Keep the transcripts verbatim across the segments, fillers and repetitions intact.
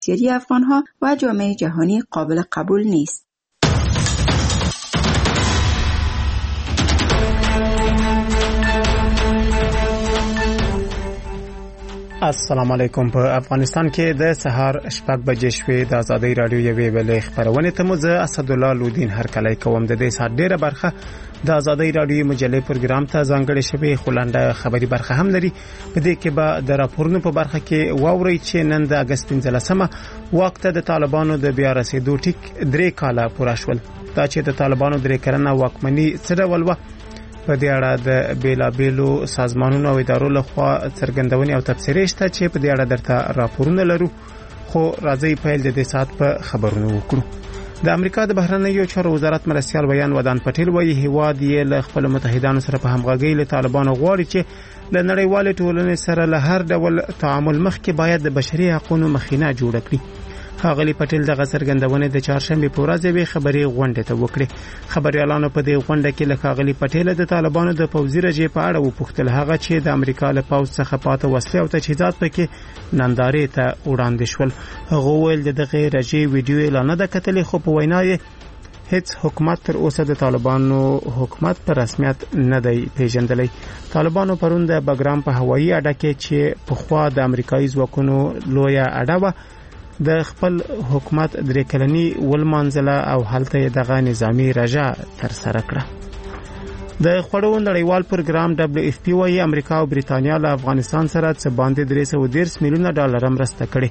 بسیاری افغانها و جامعه جهانی قابل قبول نیست. السلام علیکم. په افغانستان کې د سهار شپږ بجې شوې د ازادۍ رادیو یوې بلې خبرونه ته مو زه اسدالله لودین هرکلی کوم. د دې ساعت ډیره برخه د ازادۍ رادیو مجلې پروګرام ته ځانګړې شوې، خو لنډه خبري برخه هم لري. په دې کې به د راپورونو په برخه کې واورئ چې نن د اگست پنځلسمه وخت د طالبانو د بیا رسیدو ټیک درې کاله پوره شول. دا چې د طالبانو درې کلنه واکمني څه ډول وه، په دې اړه د بیلابیلو سازمانونو او ادارو لخوا څرګندونې او تبصرې شته چې په دې اړه درته راپورونه لرو. خو راځي پیل د دې ساعت په خبرونو وکړو. د امریکا د بهرنیو چارو وزارت مرستیال بیان ودان پټیل وایي هیواد یې له خپل متحدانو سره په همغږۍ له طالبانو غواړي چې له نړیوالې ټولنې سره له هر ډول تعامل مخکې باید د بشري حقوقو مخینه جوړه کړي. ښاغلي پټیل دغه څرګندونې د چهارشنبه په ورځ یوې خبري غونډې ته وکړې. خبريالانو په دې غونډه کې له ښاغلي پټیل د طالبانو د پوځي رژې په اړه وپوښتل، هغه چې د امریکا له پوځ څخه پاتې وسلې او تجهیزات پکې نندارې ته وړاندې شول. هغه ویل دغه رژې ویډیو اعلان نه کتلې، خو په وینا یې هیڅ حکومت تر اوسه د طالبانو حکومت په رسمیت نه دی پیژندلی. طالبانو پرون د بګرام په هوایي اډه کې چې په خوا د امریکایي ځواکونو لویه اډه و د خپل حکومت درې کلنی ولمانځله او هلته دغه نظامی رژه تر سره کړه. د خوړو نړیوال پروګرام دبليو اف پی وايي امریکا او بریتانیا له افغانستان سره څه باندې درې سوه دېرش میلیونه ډالر مرسته کړې.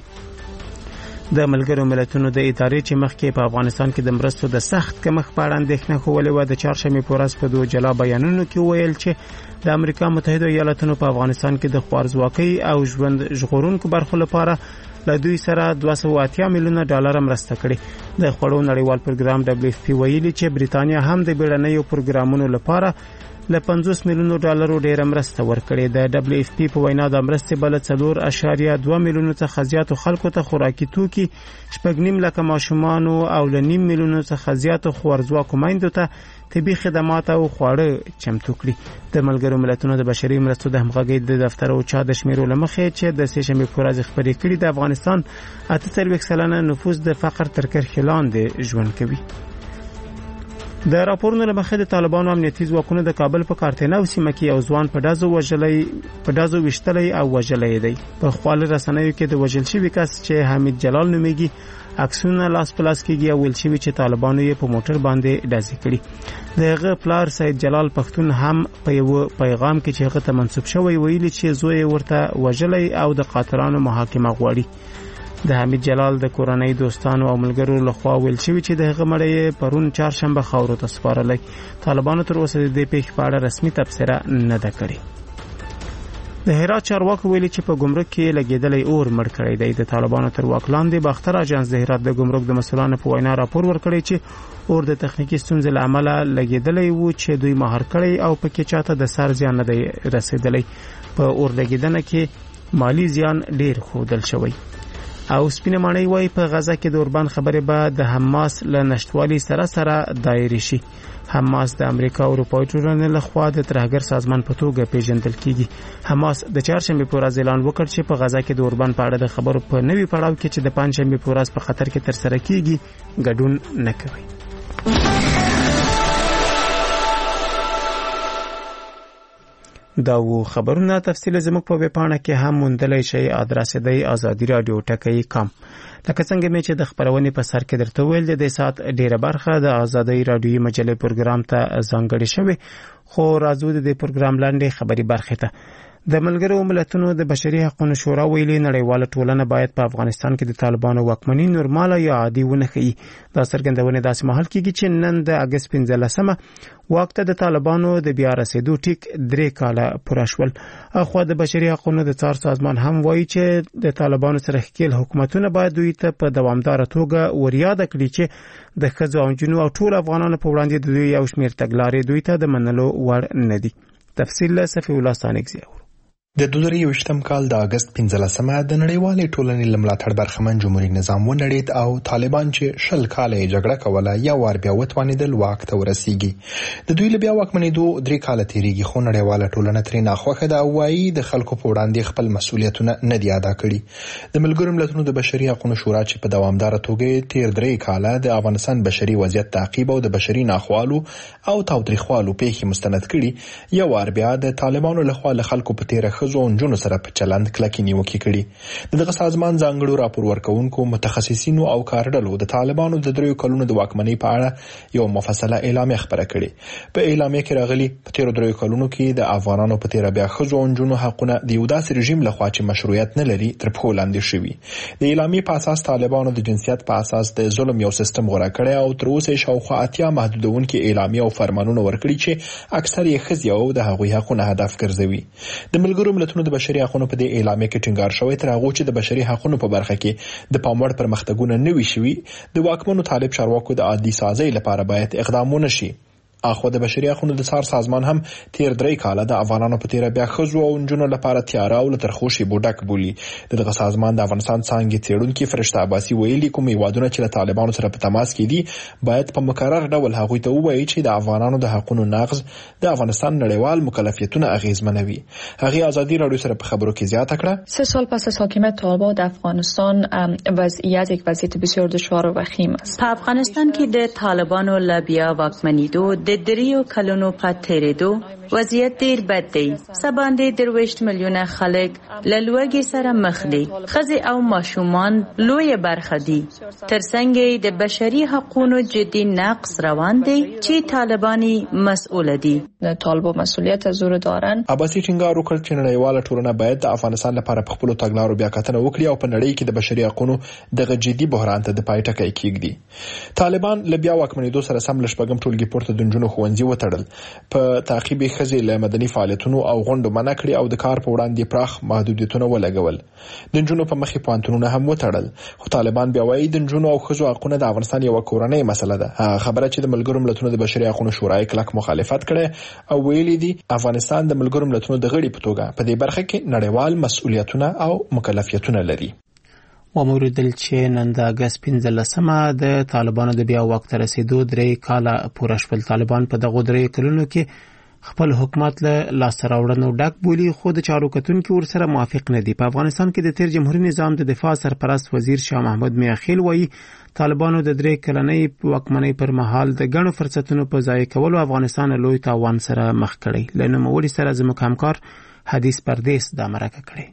د ملګرو ملتونو د ادارې چې مخکې په افغانستان کې د مرستو د سخت کمښت په اړه اندېښنه ښودلې وه، د چهارشنبې په ورځ په دوه جلا بیانونو کې ویل چې د امریکا متحده ایالاتونو په افغانستان کې د خوارځواکۍ او ژوند ژغورونکو برخو لپاره له دوی سره دوه سوه اتیا میلیونه ډالر مرسته کړې. د خوړو نړیوال پروګرام دبليو اف پی ویلي چې بریتانیا هم د بیړنیو پروګرامونو لپاره له پنځوس میلیونو ډالرو ډیره مرسته ورکړې. د دبليو اف پی په وینا د مرستې بل څلور اعشاریه دوه میلیونو څخه زیاتو خلکو ته خوراکي توکي، شپږ نیم لکه ماشومانو او له نیم میلیونو څخه زیاتو خوارځواکو میندو ته طبي خدمات او خواړه چمتو کړي. د ملګرو ملتونو د بشري مرستو د همغږۍ د دفتر او چا د شمیرو لمخې چې د سه شنبې په ورځ خبرې کړي د افغانستان اته څلوېښت سلنه نفوس د فقر تر کرښې لاندې ژوند کوي. د راپورونو لمخې د طالبانو امنیتي ځواکونو د کابل په کارتناو سیمه کې یو ځوان په ډازو وژلې په ډازو وشتلې او وژلې دی. په خپل رسنیو کې د وژل شوی کس چې حمید جلال نومیږي عکسونه لاس په لاس کېږي او ویل شوی چې طالبانو یې په موټر باندې ډزې کړي. دغه پلار سید جلال پښتون هم په یو پیغام کې چې هغه ته منسوب شوی ویلي چې زوی ورته وژلې او د قاتلانو محاکمه غواړي. د حمید جلال د کورنۍ دوستانو او ملګرو لخوا ویل شوی چې دغه مړی پرون چهارشنبه خاورو ته سپارلی. طالبانو تر اوسه د دې پیښې په اړه رسمي تبصره نه ده کړې. د هرات چارواکو ویلي چې په ګمرک کې لګیدلې اور مړ کړی دی. د طالبانو تر واک لاندې باختر اژانس د هرات د ګمرک د مسؤلانو په وینا راپور ورکړی چې اور د تخنیکی ستونزې له امله لګیدلې و چې دوی مهار کړی او پکې چاته د سر زیان نه دی رسیدلی. په اور لګیدنه کې مالی زیان ډیر ښودل شوی. او سپینه ماڼۍ وای په غزا کې د اوربان خبره به د حماس له نشټوالي سره سره دایره شي. حماس د امریکا او اروپا ټولنې له خوا د ترهګر سازمان په توګه پیژندل کیږي. حماس د چهارشنبه په ورځ اعلان وکړ چې په غزا کې د اوربان په اړه د خبرو په نوي پړاو کې چې د پنځشنبه په ورځ په خطر کې تر سره کیږي ګډون نه کوي. دا و خبرونه تفصیل زموږ په ویبپاڼه کې هم موندلای شئ. ادرس دی ازادي رادیو ټکی کام. لکه څنګه مې چې د خبرونې په سر کې درته ویل د ساعت ډیره برخه د ازادي رادیو مجلې پروګرام ته ځانګړې شوې، خو راځو د دې پروګرام لاندې خبري برخه ته. د ملګرو ملتونو د بشري حقوقو شورا ویلي نړیواله ټولنه باید په افغانستان کې د طالبانو واکمني نورماله یا عادي ونه ښیي. دا څرګندونه داسې مهال کېږي چې نن د اگست پنځلسمه وخت د طالبانو د بیا رسیدو ټیک درې کاله پوره شول. اخوا د بشري حقوقو د څار سازمان هم وایي چې د طالبانو سره ښکېل حکومتونه باید دوی ته په دوامداره توګه وریاده کړي چې د ښځو او نجونو او ټول افغانانو په وړاندې د دوی یو شمېر تګلارې دوی ته د منلو وړ نه دي. تفصیل له صفي الله ستانکزي. د دوه زره یوویشتم کال د اگست پنځلسمه د نړیوالې ټولنې له ملاتړ برخمن جمهوریت نظام ونړېد او طالبان چې شل کاله یې جګړه کوله یا وار بیا وتوانېدل واک ته ورسیږي. د دوی له بیا واکمنېدو درې کاله تېرېږي خو نړیواله ټولنه ترې ناخوښه ده او وایي د خلکو په وړاندې خپل مسؤلیتونه نه دي ادا کړي. د ملګرو ملتونو د بشري حقوقو شورا چې په دوامداره توګه تېر درې کاله د افغانستان بشري وضعیت تعقیب او د بشري ناخوالو او تاوتریخوالو پیښې مستند کړي، یو وار بیا د طالبانو لخوا له خلکو په تېره ښځو او نجونو سره په چلند کلکې نیوکې کړي. دغه سازمان ځانګړو راپور ورکوونکو متخصصینو او کارډلو د طالبانو د دریو کلونو د واکمنۍ په اړه یو مفصله اعلامیه خپره کړې. په اعلامیه کې راغلي په تیرو دریو کلونو کې د افغانانو په تیره بیا ښځو او نجونو حقونه د یو داسې رژیم لخوا چې مشروعیت نه لري تر پښو لاندې شوي. د اعلامیې په اساس طالبانو د جنسیت په اساس د ظلم یو سیستم غوره کړی او تر اوسه شاوخوا اتیا محدودونکي اعلامیه او فرمانونه ورکړي چې اکثر یې ښځې او د هغوی حقونه هدف ګرځوي. د ملګرو ملتونو د بشري حقوقو په دې اعلامیه کې ټینګار شوی تر هغه چې د بشري حقوقو په برخه کې د پاموړ پرمختګونه نه وي شوي، د واکمنو طالب چارواکو د عادي سازۍ لپاره باید اقدامونه شي. اخو د بشري حقوقو د څار سازمان هم تیر درې کاله د افغانانو په تیره بیا ښځو او نجونو لپاره تیاره او لترخوشي بوډک بولی. دغه سازمان د افغانستان څنګه څېړونکو فرشته عباسي ویلي کوم یوادونه چې له طالبانو سره په تماس کې دي باید په مکرر ډول هغوی ته ووایي چې د افغانانو د حقوقو نقض د افغانستان نړیوال مکلفیتونه اغیزمنوي. هغه ازادي رادیو سره په خبرو کې زیاته کړه سه سال پس از حاکمیت طالبان در افغانستان وضعیت یک وضعیت بسیار دشوار و وخیم است. په افغانستان کې د طالبانو لبیا واکمنیدو د دریو کلونو په تیریدو وضعیت ډیر بد دی. سباندې درویشت میلیونه خلک له لوږې سره مخ دي. ښځې او ماشومان لویه برخه دي. ترڅنګ د بشري حقوقو جدي نقض روان دی چې طالبانی مسئول دي. طالبان مسئولیت از زور دارن. عباسی ټینګار وکړ چې نړیواله ټولنه باید د افغانستان لپاره په خپل تګلارو بیا کتنه وکړي او په نړۍ کې د بشري حقوقو دغه جدي بحران ته د پای ټکی کېږدي. طالبان له بیا واکمنېدو سره سم لشپږم ټولګي پورته د نجونو ښوونځي وتړل. په تعقیب ښځې له مدني فعالیتونو او غونډو منع کړي او د کار په وړاندې پراخ محدودیتونه ولګول. د نجونو په مخې پوهنتونونه هم وتړل. خو طالبان بیا وایي د نجونو او ښځو حقونه د افغانستان یو کورنۍ مسله ده. خبره چې د ملګرو ملتونو د بشري حقوقو شورا کلک مخالفت کړي او ویلي دي افغانستان د ملګرو ملتونو د غړي په توګه په دې برخه کې نړیوال مسؤلیتونه او مکلفیتونه لري. وموردل چې نن د اگست پنځلسمه د طالبانو د بیا واک ته رسیدو درې کاله پوره شول. طالبان په دغه درې کلونو کې خپل حکومت له لاسته راوړنو ډک بولی خو د چارو کتونکو ورسره موافق نه دي. په افغانستان کې د تیر جمهوریت نظام د دفاع سرپرست وزیر شاه محمود میاخیل وایي طالبانو د درې کلنۍ واکمنۍ پر مهال د ګڼو فرصتونو په ضایع کولو افغانستان لوی تاوان سره مخ کړی. له نوموړي سره زموږ همکار حدیث پردیس دا مرکه کړې.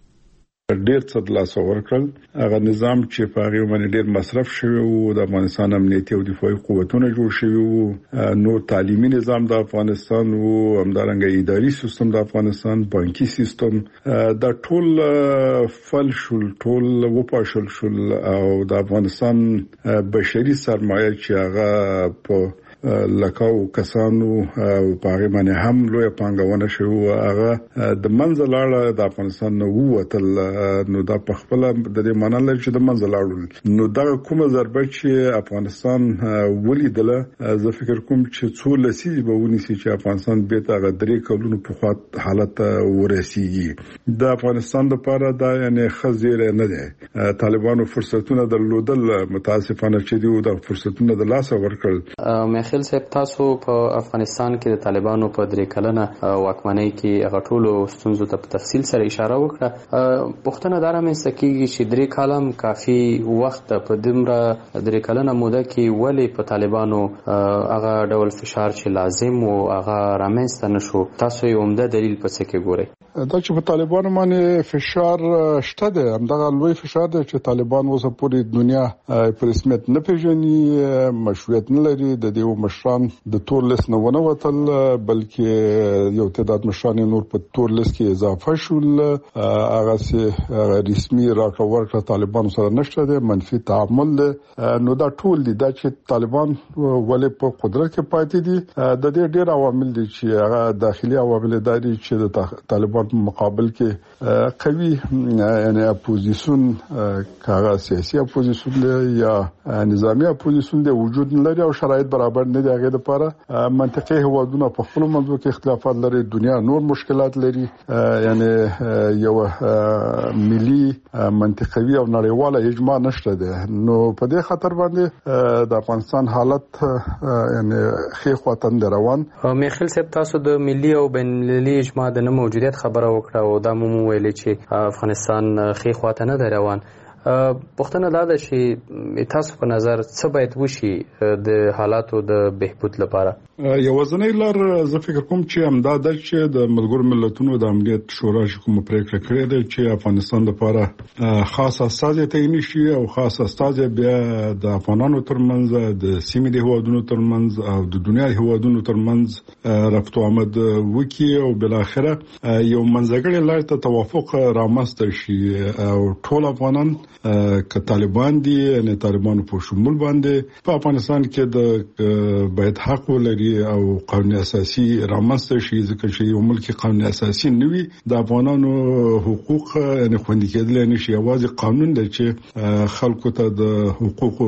ډیر څه د لاس ورکړل. هغه نظام چې په هغه باندې ډیر مصرف شوی او د افغانستان امنیتي او دفاعي قوتونه جوړ شوی وو، نو تعلیمي نظام د افغانستان او همدارنګه اداري سیستم د افغانستان، بانکي سیستم دا ټول فل شول، ټول وپاشل شول او د افغانستان بشري سرمایه چې هغه په لکاو کسانو او پاره باندې هم لوی پانګونه شو هغه د منځ لاړه د افغانستان نو وتل. نو دا په خپل د دې معنی لري چې د منځ لاړل. نو دا کومه ضربه چې افغانستان ولیدله زه فکر کوم چې څو لسیزې به ونیسي چې افغانستان به تا درې کلونو په خاط حالت ورسیږي. د افغانستان لپاره دا یعنی خزیر نه دی. طالبانو فرصتونه درلودل، متاسفانه چې دی د فرصتونه د لاس ورکړل. خل صاحب تاسو په افغانستان کې د طالبانو په درې کلنه واکمنۍ کې هغه ټولو ستونزو ته په تفصیل سره اشاره وکړه. پوښتنه دا رامنځته کیږي چې درې کالم کافي وخت په دمره درې کلنه موده کې ولې په طالبانو هغه ډول فشار چې لازم او هغه رامنځته نشو؟ تاسو یې عمده دلیل په څه کې ګورئ؟ دا چې په طالبانو باندې فشار شته دی، همدغه لوی فشار دی چې طالبان اوس پورې دنیا په رسمیت نه پیژني، مشروعیت نه لري. د دې مشران د تور لیست نه ونه وتل بلکې یو تعداد مشران نور په تور لیست کې اضافه شول. هغه سي رسمي راکړه ورکړه طالبان سره نشته دی، منفي تعامل دی. نو دا ټول دي دا چې طالبان ولې په قدرت کې پاتې دي. د دې ډېر عوامل دي چې هغه داخلي عوامل دي چې د طالبان په مقابل کې قوي یعنی اپوزیشن کاغه سیاسي اپوزیشن یا نظامی اپوزیشن د وجود لري او شرایط برابر نه دی. هغه لپاره منطقي هوادونه په خپل منځو کې اختلافات لري، دنیا نور مشکلات لري، یعنی یو ملي منطقوي او نړیواله اجماع نشته ده. نو په دې خاطر باندې د افغانستان حالت یعنی خې خواتن روان. میخیل صاحب، تاسو د ملي او بین المللي اجماع د نه موجودیت خبره وکړه او دا مو ویل چې افغانستان خې خواته نه روان. پوښتنه دا ده چې تاسو په نظر څه باید وشي د حالاتو د بهبود لپاره؟ یوازینی لار زه فکر کوم چې همدا ده چې د ملګرو ملتونو د امنیت شورا چې کوم پریکړه کړې ده چې افغانستان لپاره خاص استازی تعیین شي او خاص استازی بیا د افغانانو ترمنځ، د سیمې د هیوادونو ترمنځ او د دنیا هیوادونو ترمنځ رفت آمد وکړي او بل اخره یو منځګړی لار ته توافق رامنځته شي او ټول افغانان که طالبان دي یعنی طالبانو په شمول باندې په افغانستان کې د باید حق ولري او قانون اساسي رامنځته شي. ځکه چې یو ملک قانون اساسي نه وي د افغانانو حقوق یعنی خوندي کېدل نه شي. یوازې قانون دی چې خلکو ته د حقوق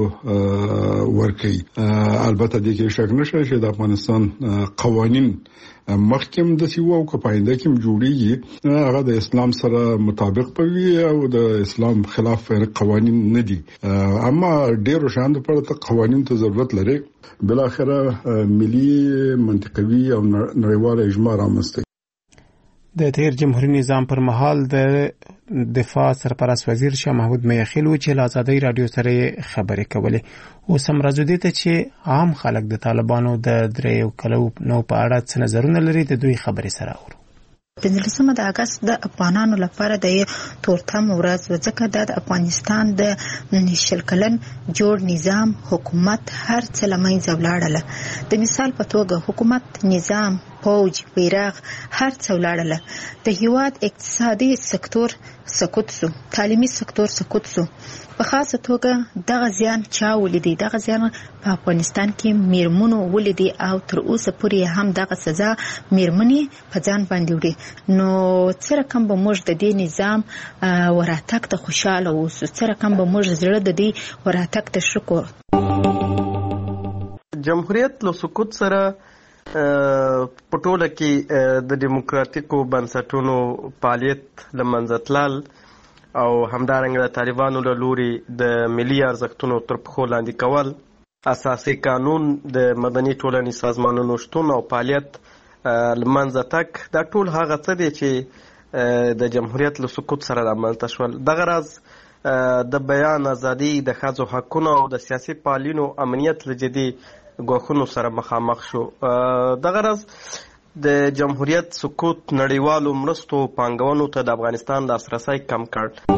ورکوي. البته د کې شک نشته چې د افغانستان قوانين مخکم د سیو او کپاینده کې جوړیږي هغه د اسلام سره مطابق پوي او د اسلام خلاف قوانين نه دي. اما ډیرو شاند پر ته قوانين ته ضرورت لري. بل اخره ملي منطقوي او نړیواله اجماع رامنځته. د تیر جمهوریت نظام پر مهال د دفاع سرپرست وزیر شاه محمود میخیل و چې له ازادۍ رادیو سره خبرې کولې. اوس هم راځو دې ته چې عام خلک د طالبانو د دریو کلو نو په اړه څه نظرونه لري. د دوی خبرې سره اورو. پنځلسمه د اگست د افغانانو لپاره د تورتم ورځ و، ځکه د افغانستان د شل کلن جوړ نظام حکومت هر څه له منځه ولاړله. د مثال په توګه حکومت، نظام، فوج، بیرغ هر څه ولاړله. د هیواد اقتصادي سکتور سقوط سو، تعلیمي سکتور سقوط سو. په خاصه توګه دغه زیان چا ولیدي؟ دغه زیان په افغانستان کې میرمنو ولیدي او تر اوسه پورې هم دغه سزا میرمنې په ځان باندې وړي. نو څه رقم به موږ د دې نظام وراتګ ته خوشاله اوسو؟ څه رقم به موږ زړه د دې وراتګ ته شکر؟ جمهوریت له سقوط سره په ټوله کې د دیموکراتیکو بنسټونو فعالیت له منځه تلل او همدارنګه د طالبانو له لوري د ملي ارزښتونو تر پښو لاندې کول، اساسي قانون، د مدني ټولنې سازمانونو شتون او فعالیت له منځه تګ، دا ټول هغه څه دي چې د جمهوریت له سقوط سره رامنځته شول. دغه راز د بیان ازادي، د ښځو حقونه او د سیاسي فعالینو امنیت له جدي ګواښونو سره مخامخ شو. دغه راز د جمهوریت سقوط نړیوالو مرستو پانګونو ته د افغانستان لاسرسی کم کړ.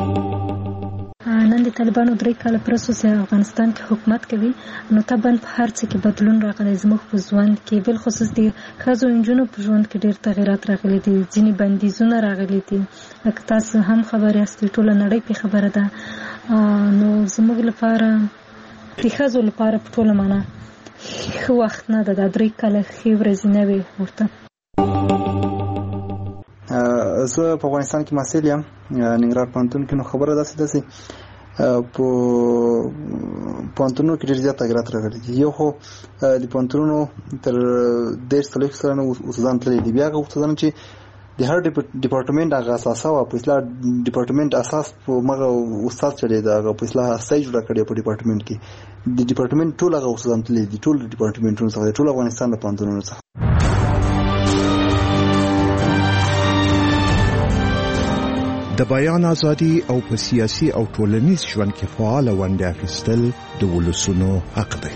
نن د طالبانو درې کاله پرسو چې افغانستان کې حکومت کوي، نو طبعا په هر څه کې بدلون راغلی. زموږ په ژوند کې بل خصوص د ښځو نجونو په ژوند کې ډېر تغیرات راغلي دي، ځینې بندیزونه راغلي دي. لکه تاسو هم خبرې یاستئ، ټوله نړۍ پې خبره ده. نو زموږ لپاره د ښځو لپاره په ټوله معنا ښه وخت نه ده. دا درې کاله ښې ورځې نه وې ورته. زه په افغانستان کې محصل یم، ننګرهار پوهنتون کې. نو خبره داسې ده چې په پوهنتونونو کې ډېر زیات تغیرات راغلي دي. یو خو د پوهنتونونو تر دېرش څلوېښت کلنو استادان تللي دي. بیا هغه استادان چې د هر ډپارټمنټ هغه اساسه وه، په اصطلاح ډپارټمنټ اساس په مغه استاد چلېده، هغه په اصطلاح هسته یې جوړه کړې په ډپارټمنټ کې. د ډپارټمنټ ټول هغه استادان تللي دي، ټول ډپارټمنټونو څخه، ټول افغانستان د پوهنتونونو څخه. د بیان ازادي او په سیاسي او ټولنیز ژوند کې فعال ونډه اخیستل د ولسونو حق دی.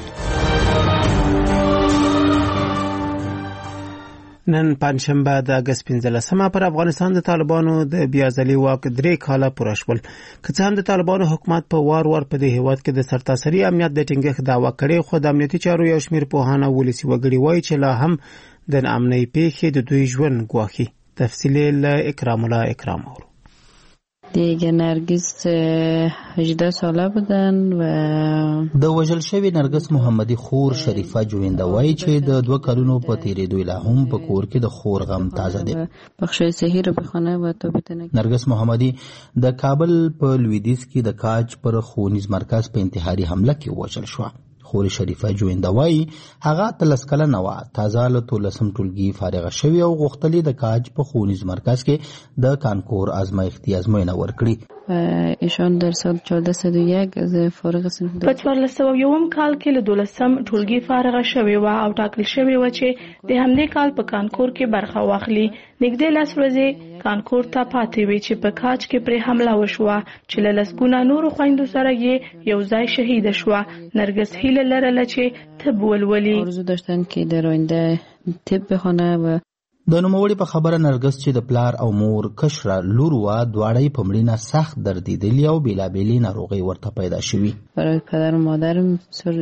نن پنځشنبه د اگست پنځلسمه پر افغانستان د طالبانو د بیا ځلي واک درې کاله پوره شول. که څه هم د طالبانو حکومت په وار وار په دې هیواد کې د سرتاسري امنیت د ټینګښت دعوا کړې، خو د امنیتي چارو یو شمېر پوهان او ولسي وګړي وایي چې لا هم د ناامنۍ پیښې د دوی ژوند ګواښي. تفصیل له اکرام الله اکرام اورو. دیگه نرگس هجده ساله بودن و د وژل شوی نرگس محمدي خور شریفه جوینده وایي چې د دوه کلونو په تیریدو لا هم په کور کې د خور غم تازه دی. بخشای صحی رو بخونه و تو بتنه. نرگس محمدي د کابل په لویدیځ کې د کاج پر ښوونیز مرکز په انتحاري حمله کې وژل شو، خور شریفه جوینده وایي هغه اتلس کلنه وه، تازه له تولسم ټولګي فارغه شوې او غوښتل د کاج په ښوونیز مرکز کې د کانکور ازمایښتي ازموینه ورکړي. ایشان در سال چهارده صد و یک از فارغ صنف په څوارلس سوه یوم کال کې له دولسم ټولګي فارغه شوې وه او ټاکل شوې وه چې د همدې کال په کانکور کې برخه واخلي. نږدې لس ورځې کانکور ته پاتې وې چې په کاج کې پرې حمله وشوه چې له لسګونه نورو خویندو سره یې یو ځای شهیده شوه. نرګس هیله لرله چې طب ولولي. آرزو داشتن که در آینده طب بخونه و د نوموړي په خبره نرګس چې د پلار او مور کشره لور وه دواړه یې په مړینه سخت دردېدلي او بېلابېلې ناروغۍ ورته پیدا شوي. برای پدر و مادرم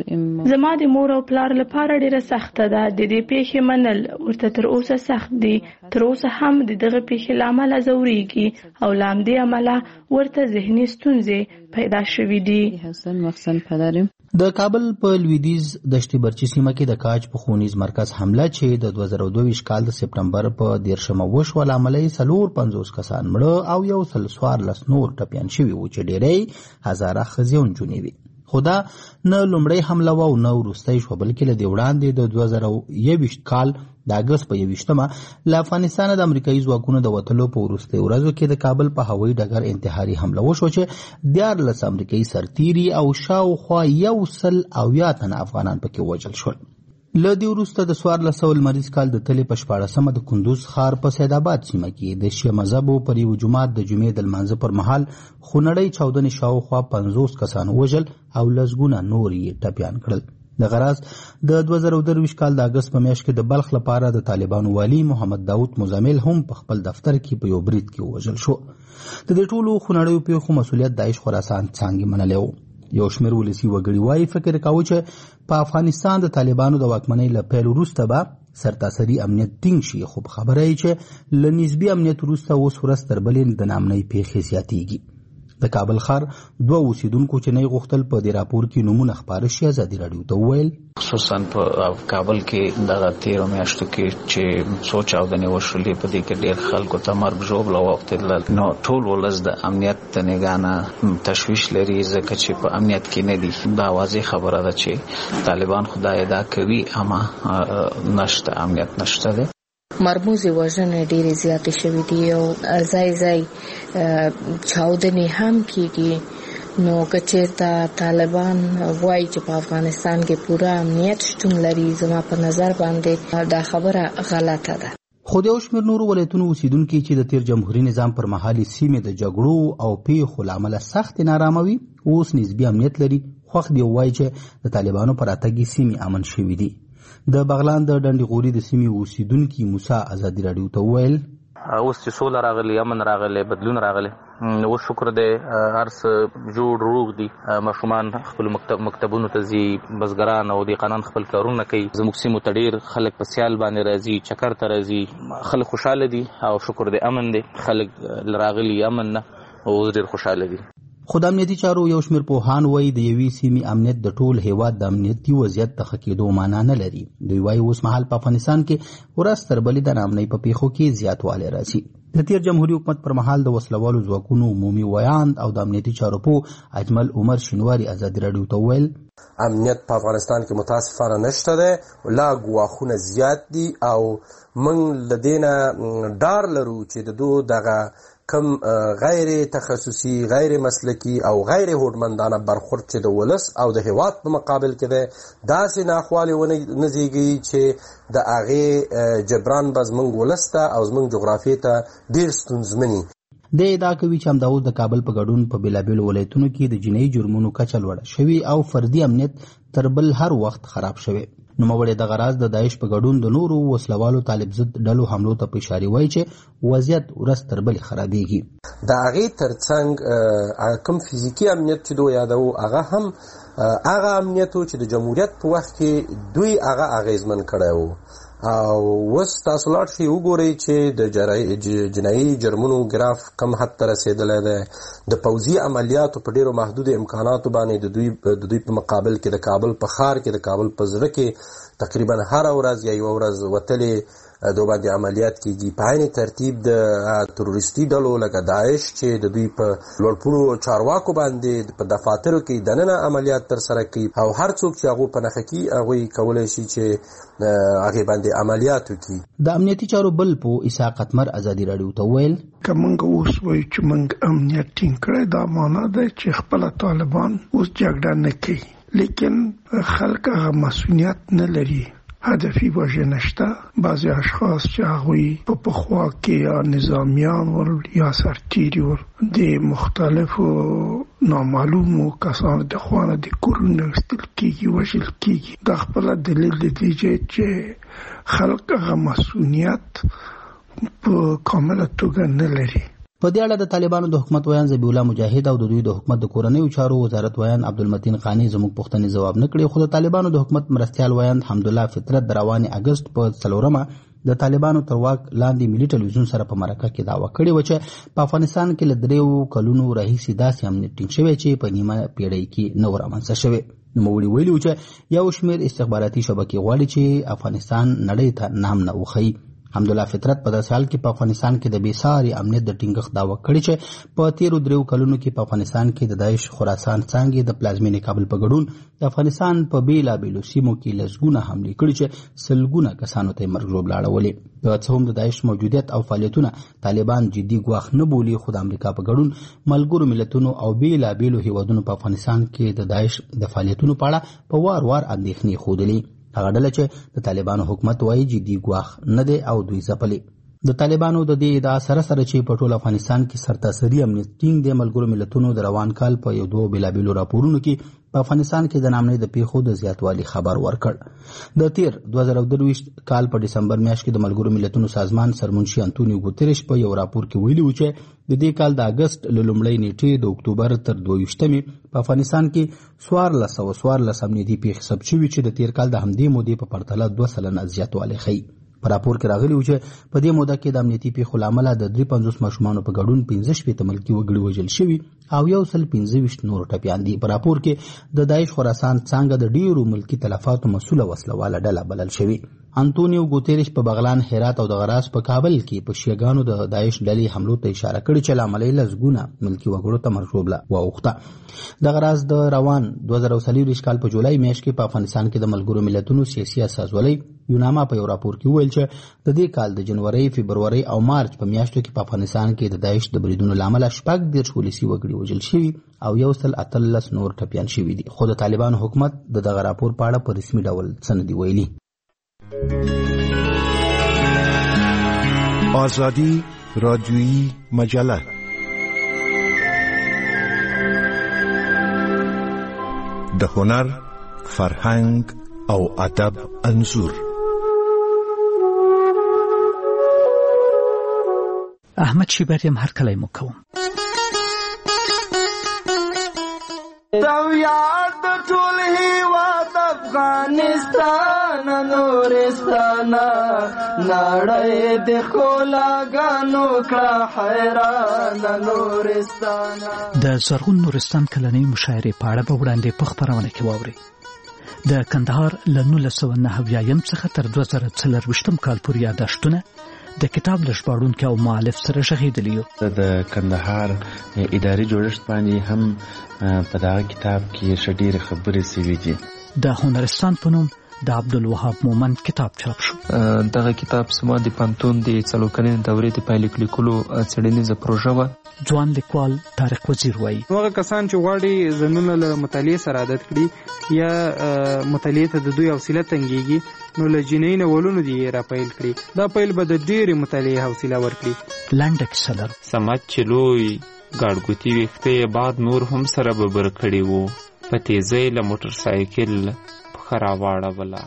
زما د مور او پلار لپاره ډېره سخته ده. د دې پیښې منل ورته تر اوسه سخت دي. تر اوسه هم د دغه پیښې له امله ځورېږي او له همدې امله ورته ذهني ستونزې پیدا شوي دي. حسن مخصن پدرم د کابل په لویدیځ دشتي برچي سیمه کې د کاج په ښوونیز مرکز حمله چې د دوه زره دوه ویشت کال د سپټمبر په دیرشمه وشوه له امله یې څلور پنځوس کسان مړه او یو سل څوارلس نور ټپیان شوي وو چې ډېری هزاره ښځې او نجونې وې. خو دا نه لومړی حمله وه او نه وروستی شوه، بلکې له دې وړاندې د دوه زره یوویشت کال د اګست په یوویشتمه له افغانستانه د امریکایي ځواکونو د وتلو په وروستیو ورځو کې د کابل په هوایي ډګر انتحاري حمله وشوه چې دیارلس امریکایي سرتیري او شاوخوا یو سل اویا تنه افغانان پکې وژل شول. له دې وروسته د څوارلس سوه لمریز کال د تلې په شپاړسمه د کندوز ښار په سیدآباد سیمه کې د شیعه مذهبو پر یو جومات د جمعې د لمانځه پر مهال خونړۍ چاودنې شاوخوا پنځوس کسان وژل او لسګونه نور یې ټپیان کړل. د غراز د دوه زره درویشت کال د اګست په میاشت کې د بلخ لپاره د طالبانو والي محمد داود مزمل هم په خپل دفتر کې په یو برید کې وژل شو. د دې ټولو خونړیو پیښو مسؤلیت داعش خراسان څانګې منلی و. یو شمېر ولسي وګړي وایي فکر کاوه چې په افغانستان د طالبانو د واکمنۍ له پیل وروسته به سرتاسري امنیت ټینګ شي، خو په خبره یې چې له نسبي امنیت وروسته اوس ورځ تر بلې د ناامنۍ پیښې زیاتېږي. د کابل ښار دوه اوسیدونکو چې نه یې غوښتل په دې راپور کې نومونه خپاره شي ازادي راډیو ته وویل خصوصا په کابل کې دغه تیرو میاشتو کې چې څو چاودنې وشولې په دې کې ډېر خلکو ته مرګ ژوبله واوښتېدله. نو ټول ولس د امنیت د نګاه نه تشویش لري ځکه چې په امنیت کې نه دي. دا واضح خبره ده چې طالبان خو دا ادعا کوي اما نشته، امنیت نشته دی. مرموزې وژنې ډېرې زیاتې شوې دي او ځای ځای چاودنې هم کېږي. نو که چېرته طالبان وایي چې په افغانستان کې پوره امنیت شتون لري، زما په نظر باندې دا خبره غلطه ده. خو د یو شمېر نورو ولایتونو اوسیدونکي چې د تیر جمهوري نظام پر مهال سیمې د جګړو او پیښو له امله سختې نارامه وي اوس نسبي امنیت لري. خوښ دي ووایي چې د طالبانو په راتګ سیمې امن شوي دي. د بغلان د ډنډې غوري د سیمې اوسیدونکي موسی ازادي راډیو ته وویل اوس چې سوله راغلی، امن راغلی، بدلون راغلی، اوس شکر دی هر څه جوړ روغ دي. ماشومان خپل مکتب مکتبونو ته ځي، بزګران او دیقانان خپل کارونه کوي. زموږ سیمو ته ډېر خلک په سیال باندې راځي، چکر ته راځي. خلک خوشحاله دي او شکر دی امن دی. خلک راغلي امن نه او اوس ډېر خوشحاله دي. خو د امنیتي چارو یو شمېر پوهان وایي د یوې سیمې امنیت د ټول هیواد د امنیتي وضعیت د ښه کېدو معنا نه لري. دوی وایي اوس مهال په افغانستان کې ورځ تر بلې د ناامنۍ په پیښو کې زیاتوالی راځي. د تیر جمهوري حکومت پر مهال د وسلوالو ځواکونو عمومي ویاند او د امنیتي چارو پوه اجمل عمر شینواري ازادي راډیو ته وویل امنیت په افغانستان کې متاسفانه نشته دی، لا ګواښونه زیات دي او موږ له دې نه ډار لرو چې د دو دغه کم غیر تخصصي، غیر مسلکی او غیر هوډمندانه برخورد چې د ولس او د هیواد په مقابل کې دی داسې ناخوالې ونه زیږوي چې د هغې جبران به زموږ ولس ته او زموږ جغرافیې ته ډېر ستونزمني. د ادعا کوي چې همدا اوس د کابل په ګډون په بېلابېلو ولایتونو کې د جنایي جرمونو کچه لوړه شوې او فردي امنیت تر بل هر وخت خراب شوی. نوموړی دغه راز د داعش په ګډون د نورو وسلوالو طالب ضد ډلو حملو ته په اشارې وایي چې وضعیت ورځ تر بلې خرابېږي. د هغې تر څنګ کوم فزیکي امنیت چې دوی یادوو هغه هم هغه امنیت و چې د جمهوریت په وخت کې دوی هغه اغېزمن کړی و. او وس تاسو لاړ شئ وګورئ چې د جنایي جرمونو ګراف کم حد ته رسېدلی دی. د پوځي عملیاتو په ډېرو محدودو امکاناتو باندې د دوی د دوی په مقابل کې د کابل په ښار کې د کابل په زړه کې تقریبا هره ورځ یا یوه ورځ وتلې دو باندې عملیات کیږي. په عین ترتیب د تروریستي ډلو لکه داعش چې د دوی په لوړپوړو چارواکو باندې په دفاترو کې دننه عملیات ترسره کوي او هر څوک چې هغوی په نښه کي هغوی کولی شي چې هغې باندې عملیات وکړي. د امنیتي چارو بل په اسحاق اتمر ازادي راډیو ته وویل که موږ اوس وایو چې موږ امنیت ټینګ کړی دا معنا ده چې خپله طالبان اوس جګړه نه کوي لیکن خلک هغه مسؤلیت نه لري. هدفي وجه نشته. بعضی اشخاص چې هغوی په پخوا کې یا نظامیان ول یا سرتیري ول د مختلفو نامعلومو کسانو د خوانه د کورونو ویستل کېږي وژل کېږي. دا خپله دلیل د دې چې خلک هغه مسؤلیت په کامله توګه نه لري. په دې اړه د طالبانو د حکومت ویان ذبیح الله مجاهد او د دوی د حکومت د کورنیو چارو وزارت ویان عبدالمتین قانی زموږ پوښتنې ځواب نه کړي. خو د طالبانو د حکومت مرستیال ویان حمدالله فطرت د روانې اګست په څلورمه د طالبانو تر واک لاندې ملي ټلویزیون سره په مرکه کې دعوه کړې وه چې په افغانستان کې له دریو کلونو راهیسې داسې امنیت ټینګ شوی چې په نیمه پیړۍ کې نه و رامنځته شوی. نوموړي ویلي و چې یو شمېر استخباراتي شبکې غواړي چې افغانستان نړۍ ته نام نه وښیي. حمدالله فطرت په داسې حال کې په افغانستان کې د بېساري امنیت د ټینګښت دعوه کړې چې په تیرو دریو کلونو کې په افغانستان کې د داعش خراسان څانګې د پلازمینې کابل په ګډون د افغانستان په بېلابېلو سیمو کې لسګونه حملې کړي چې سلګونه کسانو ته یې مرګ ژوبله اړولې. که څه هم د داعش موجودیت او فعالیتونه طالبان جدي ګواښ نه بولي خو د امریکا په ګډون ملګرو ملتونو او بېلابېلو هیوادونو په افغانستان کې د داعش د فعالیتونو په اړه په وار وار اندېښنې ښودلې. هغه ډله چې د طالبانو حکومت وایي جدي ګواښ نه دی او دوی ځپلي. د طالبانو د دې ادعا سره سره چې په ټول افغانستان کې سرتاسري امنیت ټینګ دی ملګرو ملتونو د روان کال په یو دوه بېلابېلو راپورونو کې په افغانستان کې د ناامنۍ د پیښو د زیاتوالي خبر ورکړ. د تیر دوه زره درویشت کال په ډسمبر میاشت کې د ملګرو ملتونو سازمان سرمنشي انتونیو ګوتریش په یو راپور کې ویلي و چې د دې کال د اګست له لومړۍ نیټې د اکتوبر تر دوه ویشتمې په افغانستان کې څوارلس سوه څوارلس امنیتي پیښې ثبت شوي چې د تیر کال د همدې مودې په پرتله دوه سلنه زیاتوالی ښیي. په راپور کې راغلي و چې په دې موده کې د امنیتي پیښو له امله د درې پنځوس ماشومانو په ګډون پنځه شپېته ملکي وګړي وژل شوي او یو سل پنځه ویشت نور ټپیان دي. په راپور کې د داعش خراسان څانګه د ډیرو ملکي تلفاتو مسؤله وسلواله ډله بلل شوې. انتونیو ګوتریش په بغلان، هرات او د غراس په کابل کې په شیعاګانو د داعش ډلې حملو ته اشاره کړې چې له امله یې لسګونه ملکي وګړو ته مرګ ژوبله واوښته. د غراس د روان دوه زره څلوېښت کال په جولای میاشت کې په افغانستان کې د ملګرو ملتونو سیاسي اساسولۍ یوناما په یو راپور کې وویل چې د دې کال د جنورۍ، فبرورۍ او مارچ په میاشتو کې په افغانستان کې د داعش د بریدونو له امله شپږ دېرش ولسي وګړي وژل شوي او یو سل اتلس نور ټپیان شوي دي. خو د طالبانو حکومت د دغه راپور په اړه په رسمي ډول څه نه دي ویلي. آزادی رادیویی مجله د هنر، فرهنګ او ادب انځور. احمد شیبر یم هر کله مو کوم. تو یاد ټول هیواد افغانستان نورستان نړۍ د ښکلاګانو کړه حیران نورستان. د زرغون نورستان کلنۍ مشاعرې په اړه به وړاندې په خپرونه کې واورئ. د کندهار له نولس سوه نهه اویایم څخه تر دوه زره څلرویشتم کال پورې یادښتونه د کتاب له ژباړونکي او مؤلف سره غږېدلي یو. د کندهار اداري جوړښت باندې هم په دغه کتاب کې ښه ډېرې خبرې سوي دي. د هنرستان په نوم د عبدالوهاب مومند کتاب چاپ شو. دغه کتاب زما د پوهنتون د څلور کلنې دورې د پایلیک لیکلو څېړنیزه پروژه وه. ځوان لیکوال طارق وزیر وایي هغه کسان چې غواړي ځانونه له مطالعې سره عادت کړي یا مطالعې ته د دوی حوصله تنګېږي نو له جنۍ نولونو دې یې راپیل کړي. دا پیل به د ډېرې مطالعې حوصله ورکړي. لنډه کیسه لرو. صمد چې لوی ګاډګوتي ویښته یې باد نور هم سره ببر کړي وو، په تیزۍ له موټر سایکل پښه راواړوله.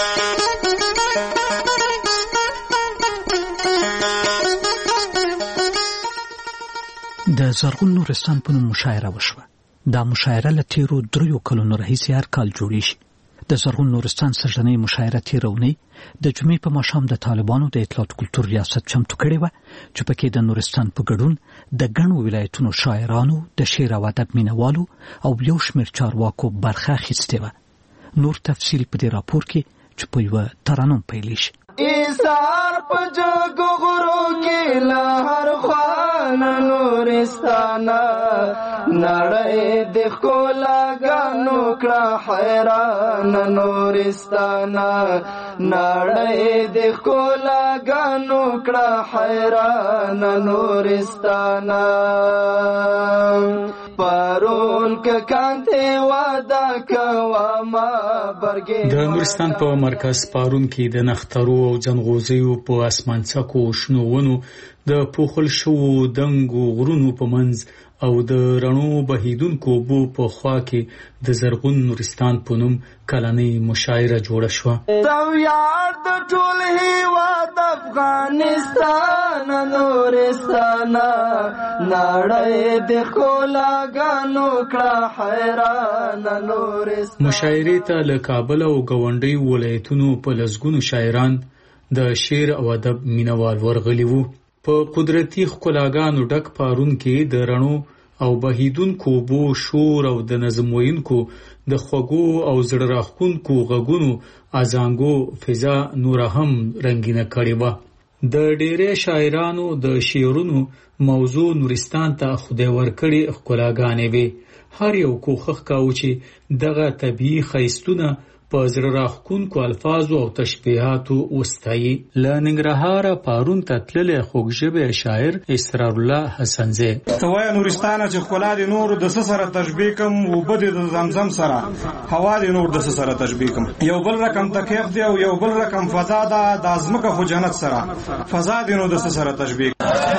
د زرغون نورستان په نوم مشاعره وشوه. دا مشاعره له تیرو دریو کلونو راهیسې هر کال جوړیږي. د زرغون نورستان سږنۍ مشاعره تېره اونۍ د جمعې په ماښام د طالبانو د اطلاعات کلتور ریاست چمتو کړې وه چې پکې د نورستان په ګډون د ګڼو ولایتونو شاعرانو د شعر او ادب مینوالو او یو شمېر چارواکو برخه اخیستې وه. نور تفصیل په دې راپور کې چې په یوه ترانوم پیلی شي. ایثار په جګو غرو کې له هر خوانه نورستانه نړۍ د ښکلاګانو کړه حیرانه نورستانه نړۍ د ښکلاګانو کړه حیرانه نورستانه پرون که کانته واده کوما برګې د نورستان په مرکز پارون کې د نخترو او ځنغوزیو په اسمانڅکو شنو ونو د پوښل شوو دنګو غرونو په منځ او د رڼو بهیدونکو اوبو په خوا کې د زرغون نورستان په نوم کلنۍ مشاعره جوړه شوه. تو یار د ټول هیواد افغانستان نورستان نړۍ د ښکلاګانو کړه حیران نورستان. مشاعرې ته له کابل او ګاونډي ولایتونو په لسګونو شاعران د شعر او ادب مینوال ورغلي وو. په قدرتي ښکلاګانو ډک پارون کې د رڼو او بهیدونکو اوبو شور او د نظم ویونکو د خوږو او زړه راښکونکو غږونو ازانګو فضا نوره هم رنګینه کړې وه. د ډېرې شاعرانو د شعرونو موضوع نورستان ته خدای ورکړې ښکلاګانې وې. هر یو کوښښ کاوه چې دغه طبیعي ښایستونه په زړه راښکونکو الفاظو او تشبیهاتو وستایي. له ننګرهاره پارون ته تللی خوږژبی شاعر اسرار الله حسنزی ته وایه نورستانه چې ښکلا دې نور د څه سره تشبیه کم اوبه دې د زمزم سره هوا دې نور د څه سره تشبیه کم یو بل رقم تکیف دی او یو بل رقم فضا ده د ازمکه خو جنت سره فضا دې نور د څه سره تشبیه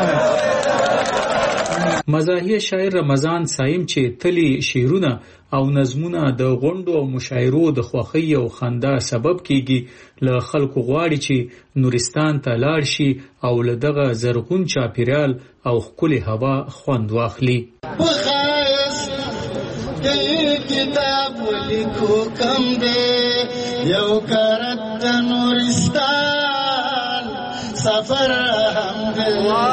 مزاحیه شاعر رمضان سایم چې تلی شعرونه او نظمونه د غونډو او مشاعرو د خوښۍ او خندا سبب کیږي. له خلکو غواړي چې نورستان ته لاړ شي او له دغه زرغون چاپیریال او ښکلې هوا خوند واخلي. کتاب ولیکو کم دی یو کرت د نورستان سفر هم دی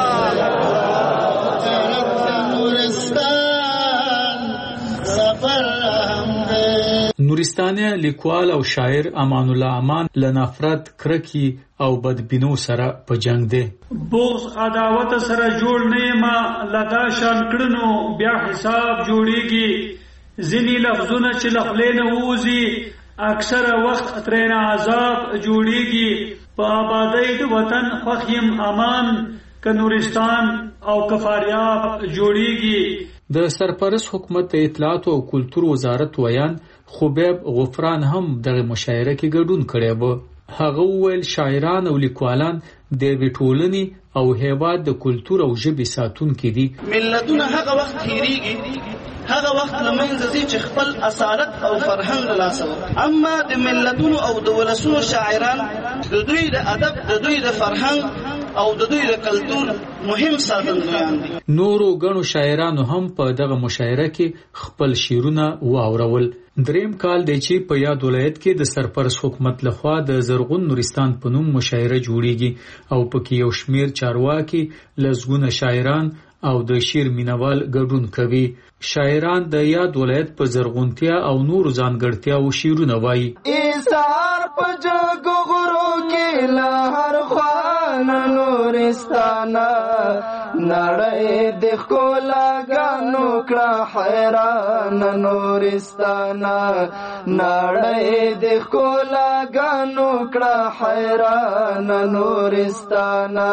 نورستاني لیکوال او شاعر امان الله امان له نفرت کرکی او بدبینو سره په جنگ دی. بغض عداوت سره جوړ نه ما لدا شان کړنو بیا حساب جوړیږي. ځینې لفظونه چې لخلې نه ووزي اکثره وخت ترېنه عذاب جوړیږي. په آبادۍ د وطن خوښ یم امان که نورستان او کفاریاب جوړیږي. د سرپرست حکومت د اطلاعات او کلتور وزارت ویان خوبیب غفران هم دغه مشاعره کې ګډون کړی و. هغه وویل شاعران او لیکوالان د یوې ټولنې او هیواد د کلتور او ژبې ساتونکي دي. ملتونه هغه وخت هیریږي هغه وخت لمنځه ځي چې خپل اصالت او فرهنګ له لاسه ورکړي. اما د ملتونو او د ولسونو شاعران د دوی د ادب د دوی د فرهنګ او د دوی د کلتور مهم ساتندویان دي. نورو ګڼو شاعرانو هم په دغه مشاعره کې خپل شعرونه واورول. دریم کال دی چې په یاد ولایت کې د سرپرست حکومت لخوا د زرغون نورستان په نوم مشاعره جوړیږي او پکې یو شمیر چارواکي لسګونه شاعران او د شعر مینوال ګډون کوي. شاعران د یاد ولایت په زرغونتیا او نورو ځانګړتیاو شعرونه وایي. ایثار په جګو غرو کې له هر خوانه نورستانه نړۍ د ښکلاګانو کړه حیران نورستانه نړۍ د ښکلاګانو کړه حیران نورستانه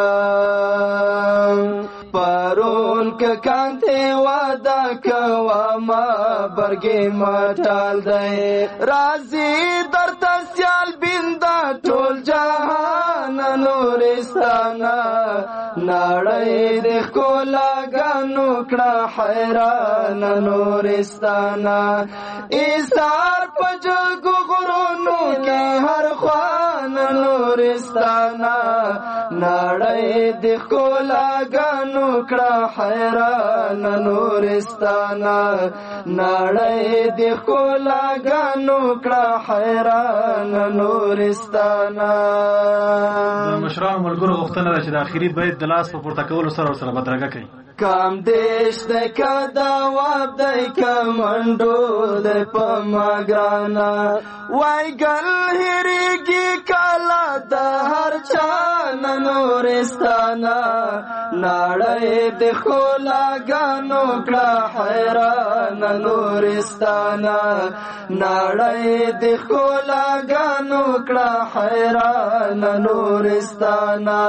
پرون که کانته واده کوما برګې مټال دی رازي درته سیال بیندا ټول جهان نورستان نړۍ د ښکلاګانو کړه حیران نورستان ایثار په جګو غرونو کې هر خوان نورستان نړۍ نړۍ د ښکلاګانو کړه حیران نورستانه نړۍ د ښکلاګانو کړه حیران نورستانه. د مشرانو ملګرو غوښتنه ده چې د اخري بیت د لاس په پورته کولو سره ورسره بدرګه کوي. کام دیش دی که دواب دی که منډو دی په مګرانا وای ګل هېرېږي کله د هر چا نه نورستانه نړۍ د ښکلاګانو کړه حیران نورستانه نړۍ د ښکلاګانو کړه حیران نورستانه.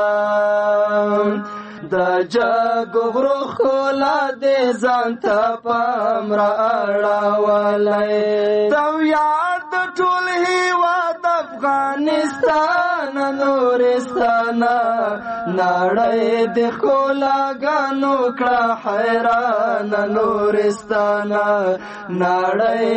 د جګو غرو ښکلا دې ځان ته پام را اړولی ته ویاړ د ټول هېواد افغانستان نورستانه نړۍ د ښکلاګانو کړه حیران نورستانه نړۍ